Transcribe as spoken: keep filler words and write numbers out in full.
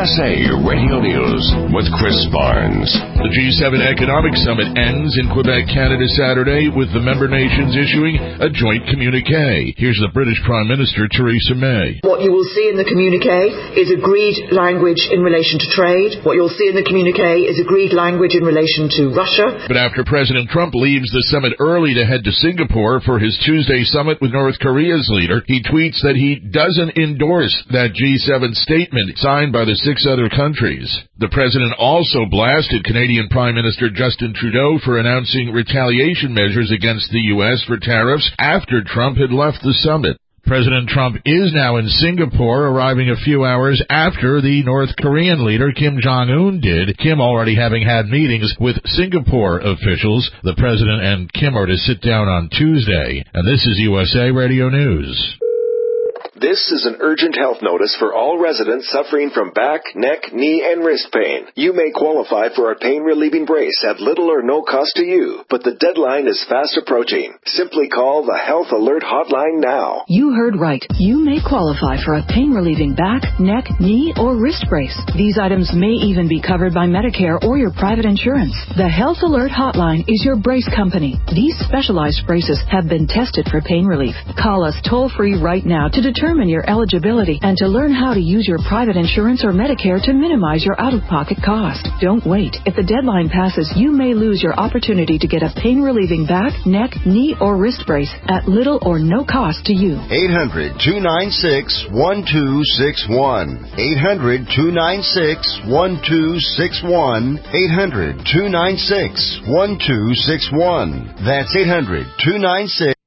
S A Radio News with Chris Barnes. The G seven Economic Summit ends in Quebec, Canada Saturday, with the member nations issuing a joint communique. Here's the British Prime Minister, Theresa May. What you will see in the communique is agreed language in relation to trade. What you'll see in the communique is agreed language in relation to Russia. But after President Trump leaves the summit early to head to Singapore for his Tuesday summit with North Korea's leader, he tweets that he doesn't endorse that G seven statement signed by the six other countries. The president also blasted Canadian Prime Minister Justin Trudeau for announcing retaliation measures against the U S for tariffs after Trump had left the summit. President Trump is now in Singapore, arriving a few hours after the North Korean leader Kim Jong-un did, Kim already having had meetings with Singapore officials. The president and Kim are to sit down on Tuesday. And this is U S A Radio News. This is an urgent health notice for all residents suffering from back, neck, knee, and wrist pain. You may qualify for a pain-relieving brace at little or no cost to you, but the deadline is fast approaching. Simply call the Health Alert Hotline now. You heard right. You may qualify for a pain-relieving back, neck, knee, or wrist brace. These items may even be covered by Medicare or your private insurance. The Health Alert Hotline is your brace company. These specialized braces have been tested for pain relief. Call us toll-free right now to determine your eligibility and to learn how to use your private insurance or Medicare to minimize your out-of-pocket cost. Don't wait. If the deadline passes, you may lose your opportunity to get a pain-relieving back, neck, knee, or wrist brace at little or no cost to you. eight hundred, two nine six, one two six one. eight hundred, two nine six, one two six one. eight hundred, two nine six, one two six one. That's eight hundred, two nine six